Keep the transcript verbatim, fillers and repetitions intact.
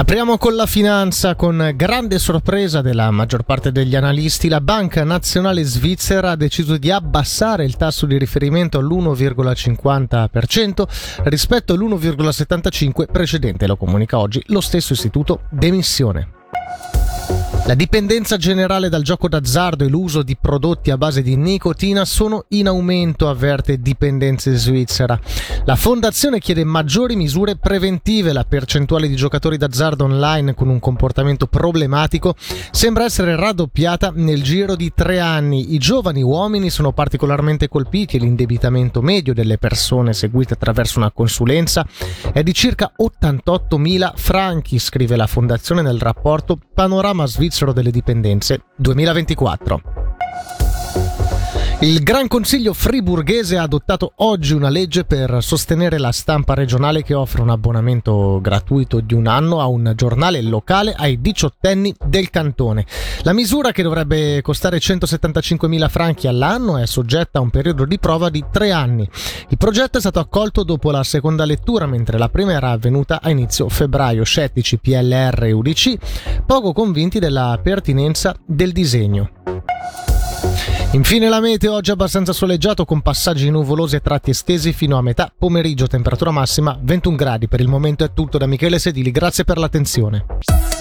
Apriamo con la finanza. Con grande sorpresa della maggior parte degli analisti, la Banca Nazionale Svizzera ha deciso di abbassare il tasso di riferimento all'uno virgola cinquanta per cento rispetto all'uno virgola settantacinque per cento precedente, lo comunica oggi lo stesso istituto d'emissione. La dipendenza generale dal gioco d'azzardo e l'uso di prodotti a base di nicotina sono in aumento, avverte Dipendenze Svizzera. La fondazione chiede maggiori misure preventive. La percentuale di giocatori d'azzardo online con un comportamento problematico sembra essere raddoppiata nel giro di tre anni. I giovani uomini sono particolarmente colpiti e l'indebitamento medio delle persone seguite attraverso una consulenza è di circa ottantottomila franchi, scrive la fondazione nel rapporto Panorama Svizzero delle dipendenze duemilaventiquattro. Il Gran Consiglio friburghese ha adottato oggi una legge per sostenere la stampa regionale che offre un abbonamento gratuito di un anno a un giornale locale ai diciottenni del cantone. La misura, che dovrebbe costare centosettantacinquemila franchi all'anno, è soggetta a un periodo di prova di tre anni. Il progetto è stato accolto dopo la seconda lettura, mentre la prima era avvenuta a inizio febbraio. Scettici P L R e U D C, poco convinti della pertinenza del disegno. Infine la meteo, oggi abbastanza soleggiato con passaggi nuvolosi a tratti estesi fino a metà pomeriggio, temperatura massima ventuno gradi. Per il momento è tutto da Michele Sedili, grazie per l'attenzione.